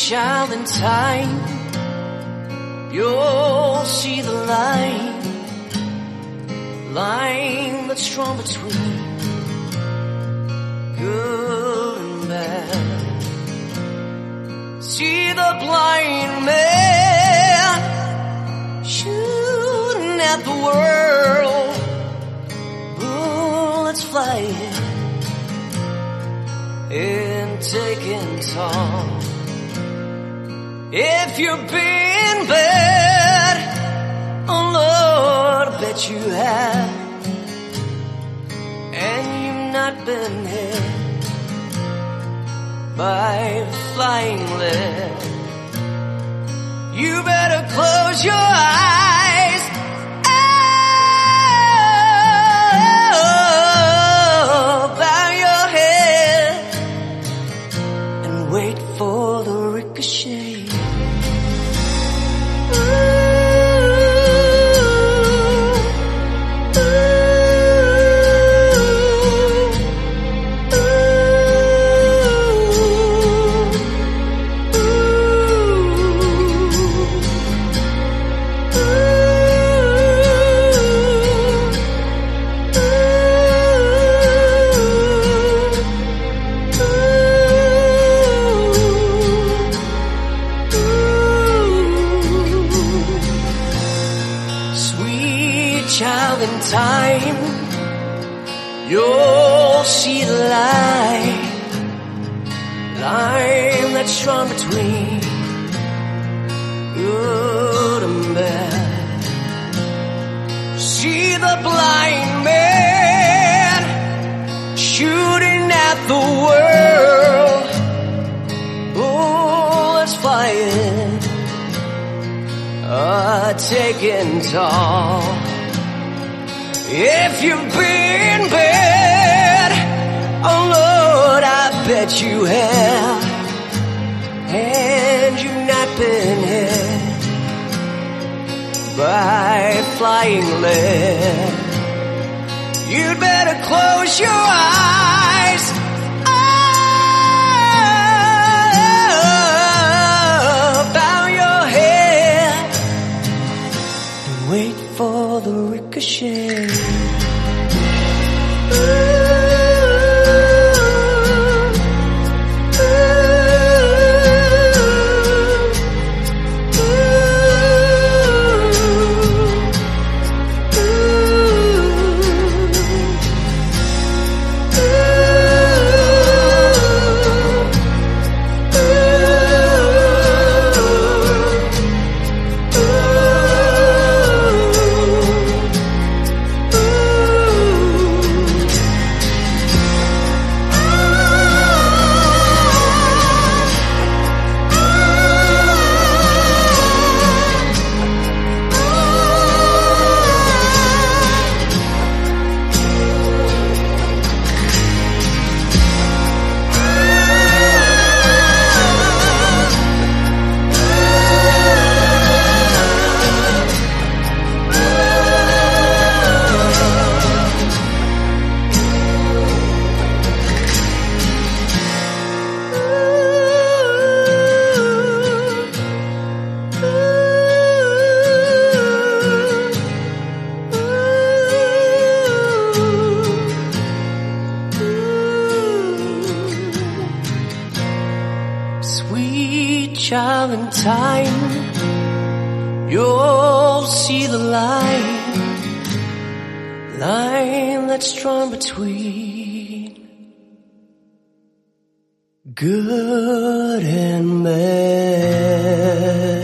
child in time, you'll see the line that's drawn between good and bad. See the blind man shooting at the world, bullets flying and taking toll. If you've been bad, oh Lord, I bet you have, and you've not been hit by flying lead. You better close your eyes, bow your head, and wait for the ricochet. Child in time, you'll see the line that's drawn between good and bad. See the blind man shooting at the world, bullets flying, taking toll. If you've been bad, oh Lord, I bet you have, and you've not been hit by flying lead. You'd better close your eyes, bow your head, and wait for the ricochet. Sweet child in time, you'll see the line that's drawn between good and bad.